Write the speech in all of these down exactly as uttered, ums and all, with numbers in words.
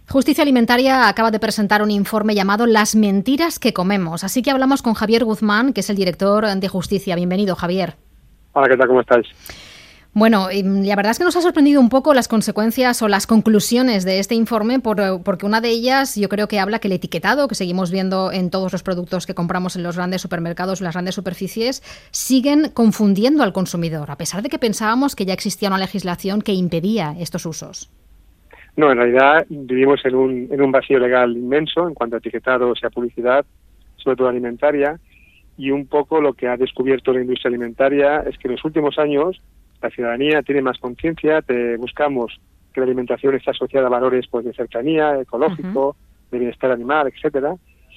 Justicia Alimentaria acaba de presentar un informe llamado Las mentiras que comemos. Así que hablamos con Javier Guzmán, que es el director de Justicia. Bienvenido, Javier. Hola, ¿qué tal? ¿Cómo estáis? Bueno, la verdad es que nos ha sorprendido un poco las consecuencias o las conclusiones de este informe, por, porque una de ellas yo creo que habla que el etiquetado que seguimos viendo en todos los productos que compramos en los grandes supermercados, las grandes superficies, siguen confundiendo al consumidor, a pesar de que pensábamos que ya existía una legislación que impedía estos usos. No, en realidad vivimos en un, en un vacío legal inmenso en cuanto a etiquetados y a publicidad, sobre todo alimentaria, y un poco lo que ha descubierto la industria alimentaria es que en los últimos años la ciudadanía tiene más conciencia, te buscamos que la alimentación está asociada a valores pues de cercanía, ecológico, uh-huh. de bienestar animal, etcétera,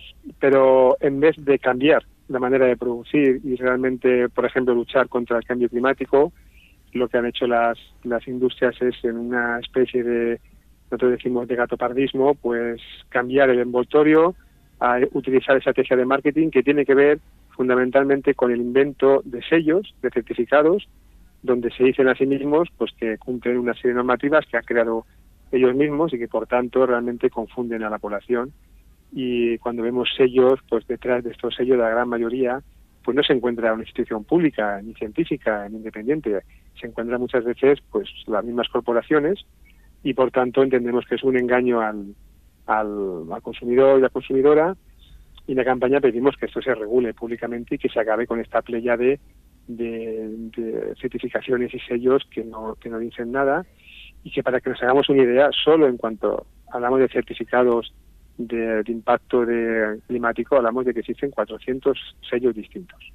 pero en vez de cambiar la manera de producir y realmente, por ejemplo, luchar contra el cambio climático, lo que han hecho las, las industrias es en una especie de, nosotros decimos de gatopardismo, pues cambiar el envoltorio, a utilizar estrategia de marketing que tiene que ver fundamentalmente con el invento de sellos, de certificados, donde se dicen a sí mismos pues que cumplen una serie de normativas que han creado ellos mismos y que por tanto realmente confunden a la población. Y cuando vemos sellos, pues detrás de estos sellos la gran mayoría pues no se encuentra una institución pública, ni científica, ni independiente, se encuentra muchas veces pues las mismas corporaciones y por tanto entendemos que es un engaño al, al, al consumidor y la consumidora, y en la campaña pedimos que esto se regule públicamente y que se acabe con esta playa de, de certificaciones y sellos que no, que no dicen nada, y que para que nos hagamos una idea, solo en cuanto hablamos de certificados de, de impacto de climático, hablamos de que existen cuatrocientos sellos distintos.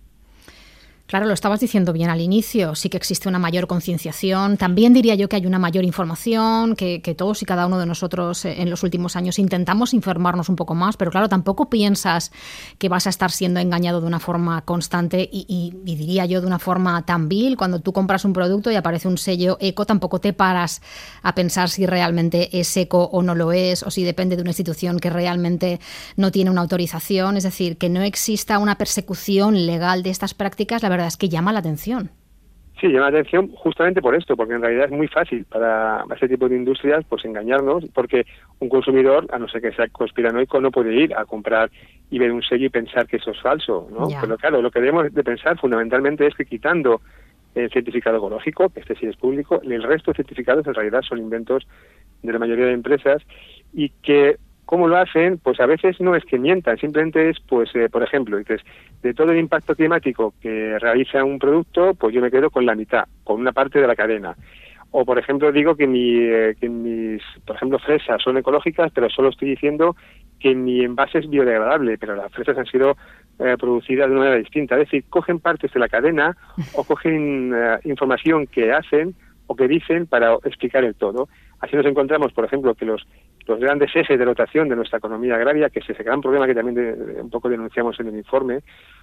Claro, lo estabas diciendo bien al inicio, sí que existe una mayor concienciación, también diría yo que hay una mayor información, que, que todos y cada uno de nosotros en los últimos años intentamos informarnos un poco más, pero claro, tampoco piensas que vas a estar siendo engañado de una forma constante y, y, y diría yo de una forma tan vil. Cuando tú compras un producto y aparece un sello eco, tampoco te paras a pensar si realmente es eco o no lo es, o si depende de una institución que realmente no tiene una autorización. Es decir, que no exista una persecución legal de estas prácticas, la verdad es que llama la atención. Sí, llama la atención justamente por esto, porque en realidad es muy fácil para este tipo de industrias pues engañarnos, porque un consumidor, a no ser que sea conspiranoico, no puede ir a comprar y ver un sello y pensar que eso es falso, ¿no? Ya. Pero claro, lo que debemos de pensar fundamentalmente es que quitando el certificado ecológico, que este sí es público, el resto de certificados en realidad son inventos de la mayoría de empresas, y que ¿cómo lo hacen? Pues a veces no es que mientan, simplemente es, pues, eh, por ejemplo, dices, de todo el impacto climático que realiza un producto, pues yo me quedo con la mitad, con una parte de la cadena. O, por ejemplo, digo que, mi, eh, que mis, por ejemplo, fresas son ecológicas, pero solo estoy diciendo que mi envase es biodegradable, pero las fresas han sido eh, producidas de una manera distinta. Es decir, cogen partes de la cadena o cogen eh, información que hacen o que dicen para explicar el todo. Así nos encontramos, por ejemplo, que los los grandes ejes de rotación de nuestra economía agraria, que es ese gran problema que también de, de, un poco denunciamos en el informe,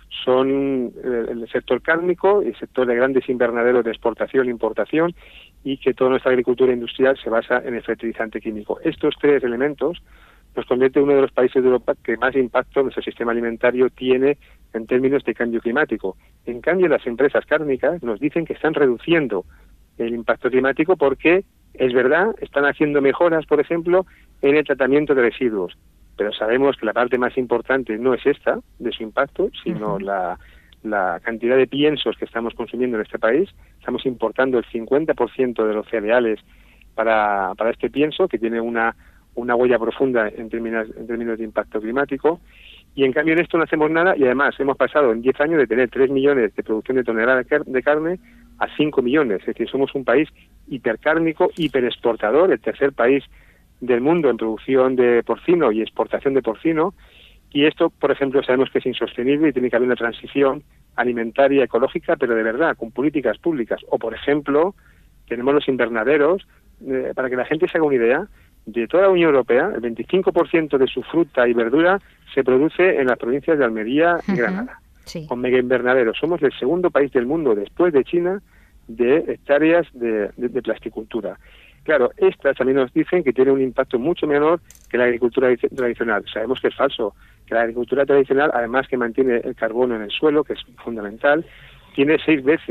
son el, el sector cárnico y el sector de grandes invernaderos de exportación e importación, y que toda nuestra agricultura industrial se basa en el fertilizante químico. Estos tres elementos nos convierte en uno de los países de Europa que más impacto en nuestro sistema alimentario tiene en términos de cambio climático. En cambio, las empresas cárnicas nos dicen que están reduciendo el impacto climático porque, es verdad, están haciendo mejoras, por ejemplo, en el tratamiento de residuos, pero sabemos que la parte más importante no es esta, de su impacto, sino uh-huh. la, la cantidad de piensos que estamos consumiendo en este país. Estamos importando el cincuenta por ciento de los cereales para, para este pienso, que tiene una, una huella profunda en términos, en términos de impacto climático, y en cambio en esto no hacemos nada, y además hemos pasado en diez años de tener tres millones de producción de toneladas de carne a cinco millones, es decir, somos un país hipercárnico, hiperexportador, el tercer país del mundo en producción de porcino y exportación de porcino, y esto, por ejemplo, sabemos que es insostenible y tiene que haber una transición alimentaria ecológica, pero de verdad, con políticas públicas. O, por ejemplo, tenemos los invernaderos, eh, para que la gente se haga una idea, de toda la Unión Europea, el veinticinco por ciento de su fruta y verdura se produce en las provincias de Almería y Granada, uh-huh. sí. con mega invernaderos. Somos el segundo país del mundo, después de China, de hectáreas de, de, de plasticultura. Claro, estas también nos dicen que tiene un impacto mucho menor que la agricultura tradicional. Sabemos que es falso, que la agricultura tradicional, además que mantiene el carbono en el suelo, que es fundamental, tiene seis veces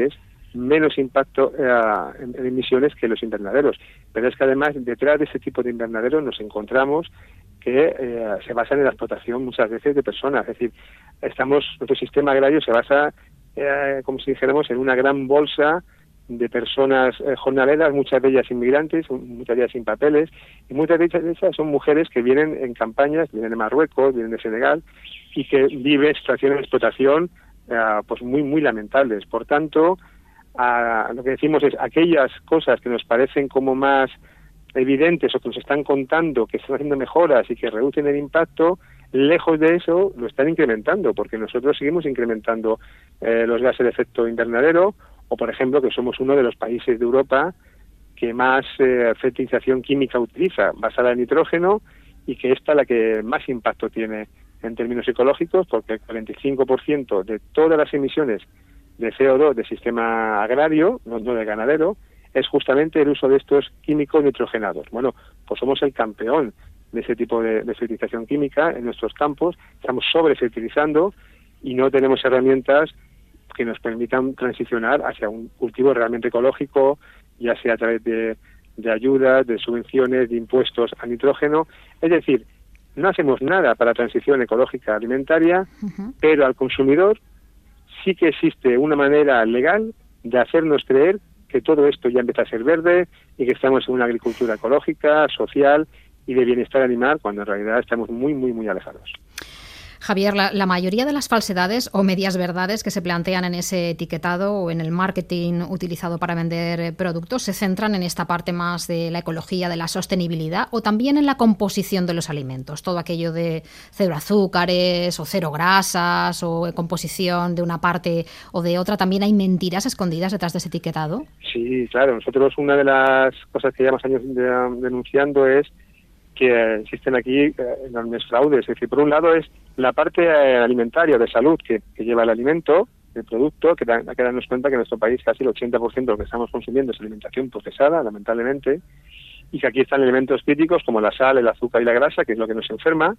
menos impacto eh, en, en emisiones que los invernaderos. Pero es que además detrás de ese tipo de invernaderos nos encontramos que eh, se basan en la explotación muchas veces de personas. Es decir, estamos nuestro sistema agrario se basa, eh, como si dijéramos, en una gran bolsa de personas eh, jornaleras, muchas de ellas inmigrantes, muchas de ellas sin papeles, y muchas de ellas son mujeres que vienen en campañas, vienen de Marruecos, vienen de Senegal, y que viven situaciones de explotación eh, pues muy, muy lamentables. Por tanto, a, lo que decimos es aquellas cosas que nos parecen como más evidentes o que nos están contando que están haciendo mejoras y que reducen el impacto, lejos de eso lo están incrementando, porque nosotros seguimos incrementando eh, los gases de efecto invernadero, o por ejemplo que somos uno de los países de Europa que más eh, fertilización química utiliza, basada en nitrógeno, y que esta es la que más impacto tiene en términos ecológicos, porque el cuarenta y cinco por ciento de todas las emisiones de C O dos del sistema agrario, no, no del ganadero, es justamente el uso de estos químicos nitrogenados. Bueno, pues somos el campeón de ese tipo de, de fertilización química en nuestros campos, estamos sobrefertilizando y no tenemos herramientas que nos permitan transicionar hacia un cultivo realmente ecológico, ya sea a través de, de ayudas, de subvenciones, de impuestos a nitrógeno. Es decir, no hacemos nada para la transición ecológica alimentaria, uh-huh. pero al consumidor sí que existe una manera legal de hacernos creer que todo esto ya empieza a ser verde y que estamos en una agricultura ecológica, social y de bienestar animal, cuando en realidad estamos muy, muy, muy alejados. Javier, la, la mayoría de las falsedades o medias verdades que se plantean en ese etiquetado o en el marketing utilizado para vender productos se centran en esta parte más de la ecología, de la sostenibilidad, o también en la composición de los alimentos, todo aquello de cero azúcares o cero grasas o composición de una parte o de otra. ¿También hay mentiras escondidas detrás de ese etiquetado? Sí, claro. Nosotros una de las cosas que llevamos años de, denunciando es que existen aquí enormes fraudes. Es decir, por un lado es la parte eh, alimentaria de salud que, que lleva el alimento, el producto, que da, hay que darnos cuenta que en nuestro país casi el ochenta por ciento de lo que estamos consumiendo es alimentación procesada, lamentablemente, y que aquí están elementos críticos como la sal, el azúcar y la grasa, que es lo que nos enferma,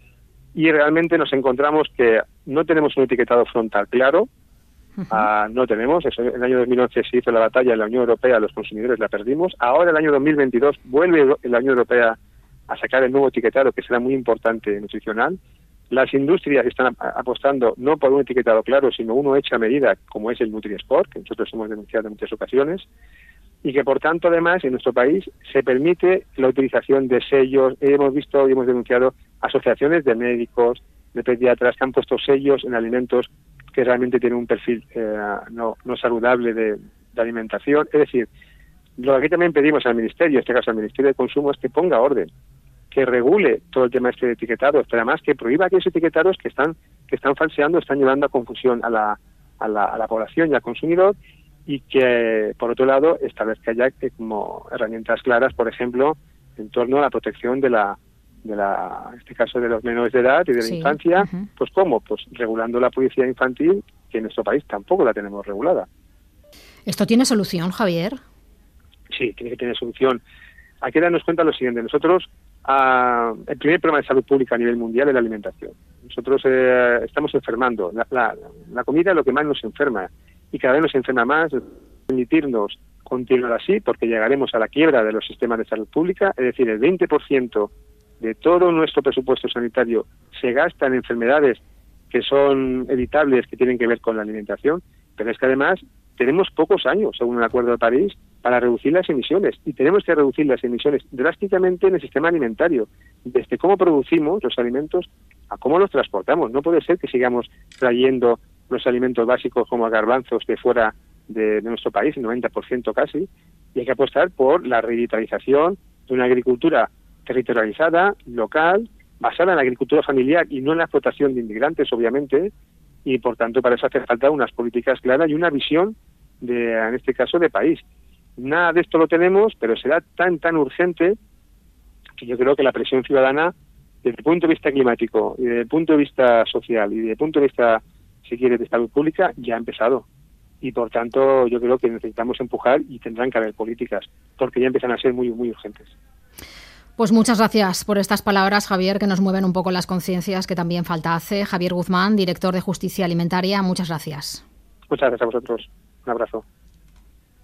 y realmente nos encontramos que no tenemos un etiquetado frontal claro. Uh-huh. uh, no tenemos, eso, en el año dos mil once se hizo la batalla en la Unión Europea, los consumidores la perdimos, ahora el año dos mil veintidós vuelve la Unión Europea a sacar el nuevo etiquetado, que será muy importante nutricional. Las industrias están apostando no por un etiquetado claro, sino uno hecho a medida, como es el Nutri-Score, que nosotros hemos denunciado en muchas ocasiones, y que por tanto además en nuestro país se permite la utilización de sellos. Hemos visto y hemos denunciado asociaciones de médicos, de pediatras que han puesto sellos en alimentos que realmente tienen un perfil eh, no, no saludable de, de alimentación. Es decir, lo que también pedimos al Ministerio, en este caso al Ministerio de Consumo, es que ponga orden, que regule todo el tema este de etiquetados, pero además que prohíba aquellos etiquetados que están que están falseando, están llevando a confusión a la, a la, a la población y al consumidor, y que, por otro lado, establezca ya que como herramientas claras, por ejemplo, en torno a la protección de la, de la en este caso de los menores de edad y de la sí. infancia. Uh-huh. Pues ¿cómo? Pues regulando la publicidad infantil, que en nuestro país tampoco la tenemos regulada. ¿Esto tiene solución, Javier? Sí, tiene que tener solución. Hay que darnos cuenta de lo siguiente. Nosotros, uh, el primer problema de salud pública a nivel mundial es la alimentación. Nosotros eh, estamos enfermando. La, la, la comida es lo que más nos enferma, y cada vez nos enferma más. Permitirnos continuar así, porque llegaremos a la quiebra de los sistemas de salud pública. Es decir, el veinte por ciento de todo nuestro presupuesto sanitario se gasta en enfermedades que son evitables, que tienen que ver con la alimentación, pero es que además tenemos pocos años, según el Acuerdo de París, para reducir las emisiones, y tenemos que reducir las emisiones drásticamente en el sistema alimentario, desde cómo producimos los alimentos a cómo los transportamos. No puede ser que sigamos trayendo los alimentos básicos como garbanzos de fuera de, de nuestro país, el noventa por ciento casi, y hay que apostar por la revitalización de una agricultura territorializada, local, basada en la agricultura familiar y no en la explotación de inmigrantes, obviamente, y por tanto para eso hace falta unas políticas claras y una visión, de, en este caso, de país. Nada de esto lo tenemos, pero será tan, tan urgente que yo creo que la presión ciudadana, desde el punto de vista climático y desde el punto de vista social y desde el punto de vista, si quiere, de salud pública, ya ha empezado. Y por tanto yo creo que necesitamos empujar y tendrán que haber políticas, porque ya empiezan a ser muy, muy urgentes. Pues muchas gracias por estas palabras, Javier, que nos mueven un poco las conciencias, que también falta hace. Javier Guzmán, director de Justicia Alimentaria, muchas gracias. Muchas gracias a vosotros. Un abrazo.